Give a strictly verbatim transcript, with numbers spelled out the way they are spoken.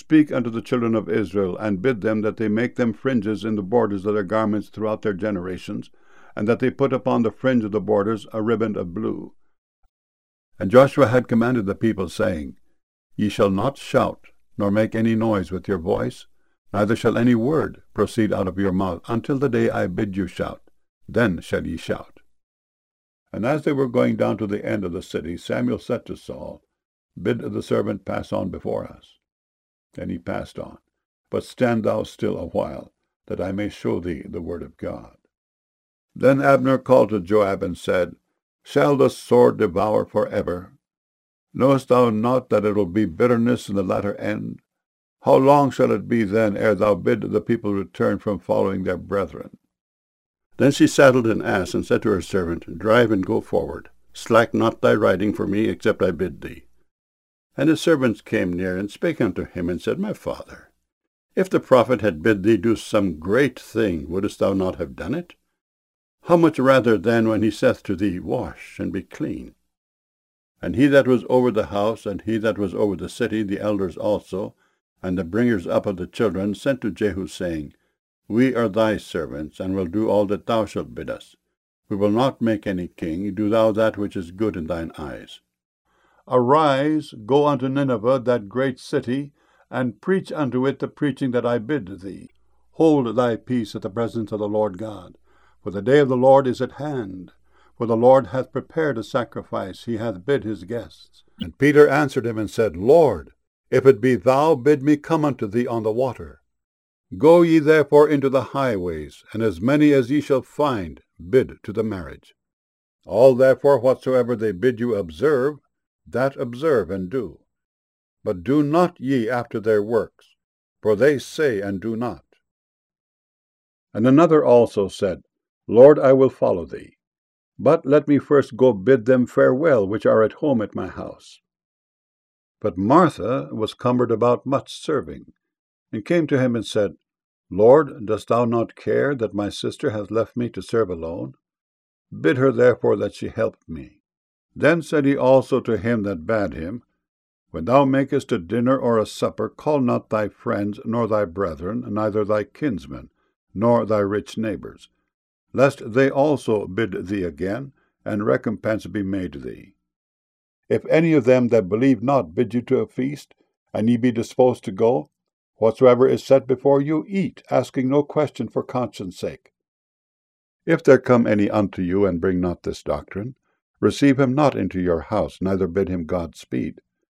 Speak unto the children of Israel, and bid them that they make them fringes in the borders of their garments throughout their generations, and that they put upon the fringe of the borders a riband of blue. And Joshua had commanded the people, saying, Ye shall not shout, nor make any noise with your voice, neither shall any word proceed out of your mouth, until the day I bid you shout. Then shall ye shout. And as they were going down to the end of the city, Samuel said to Saul, Bid the servant pass on before us. And he passed on. But stand thou still a while, that I may show thee the word of God. Then Abner called to Joab and said, Shall the sword devour forever? Knowest thou not that it will be bitterness in the latter end? How long shall it be then ere thou bid the people return from following their brethren? Then she saddled an ass, and said to her servant, Drive and go forward. Slack not thy riding for me, except I bid thee. And his servants came near, and spake unto him, and said, My father, if the prophet had bid thee do some great thing, wouldest thou not have done it? How much rather then when he saith to thee, Wash, and be clean? And he that was over the house, and he that was over the city, the elders also, and the bringers up of the children, sent to Jehu, saying, We are thy servants, and will do all that thou shalt bid us. We will not make any king. Do thou that which is good in thine eyes. Arise, go unto Nineveh, that great city, and preach unto it the preaching that I bid thee. Hold thy peace at the presence of the Lord God, for the day of the Lord is at hand. For the Lord hath prepared a sacrifice, he hath bid his guests. And Peter answered him and said, Lord, if it be thou, bid me come unto thee on the water. Go ye therefore into the highways, and as many as ye shall find, bid to the marriage. All therefore whatsoever they bid you observe, that observe and do. But do not ye after their works, for they say and do not. And another also said, Lord, I will follow thee. But let me first go bid them farewell, which are at home at my house. But Martha was cumbered about much serving, and came to him and said, Lord, dost thou not care that my sister hath left me to serve alone? Bid her therefore that she help me. Then said he also to him that bade him, When thou makest a dinner or a supper, call not thy friends, nor thy brethren, neither thy kinsmen, nor thy rich neighbors, lest they also bid thee again, and recompense be made thee. If any of them that believe not bid you to a feast, and ye be disposed to go, whatsoever is set before you, eat, asking no question for conscience sake. If there come any unto you, and bring not this doctrine, receive him not into your house, neither bid him God speed.